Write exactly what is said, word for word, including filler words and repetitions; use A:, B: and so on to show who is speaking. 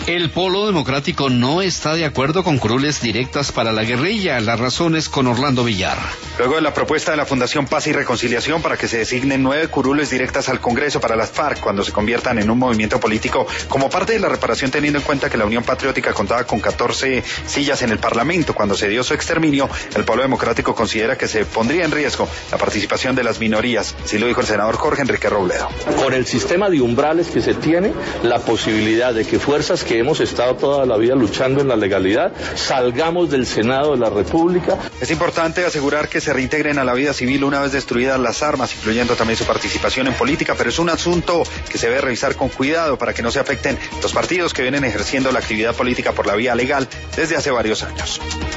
A: El Polo Democrático no está de acuerdo con curules directas para la guerrilla. Las razones con Orlando Villar.
B: Luego de la propuesta de la Fundación Paz y Reconciliación para que se designen nueve curules directas al Congreso para las FARC cuando se conviertan en un movimiento político como parte de la reparación, teniendo en cuenta que la Unión Patriótica contaba con catorce sillas en el Parlamento cuando se dio su exterminio, el Polo Democrático considera que se pondría en riesgo la participación de las minorías. Así lo dijo el senador Jorge Enrique Robledo.
C: Con el sistema de umbrales que se tiene, la posibilidad de que fuerzas que hemos estado toda la vida luchando en la legalidad, salgamos del Senado de la República.
B: Es importante asegurar que se reintegren a la vida civil una vez destruidas las armas, incluyendo también su participación en política, pero es un asunto que se debe revisar con cuidado para que no se afecten los partidos que vienen ejerciendo la actividad política por la vía legal desde hace varios años.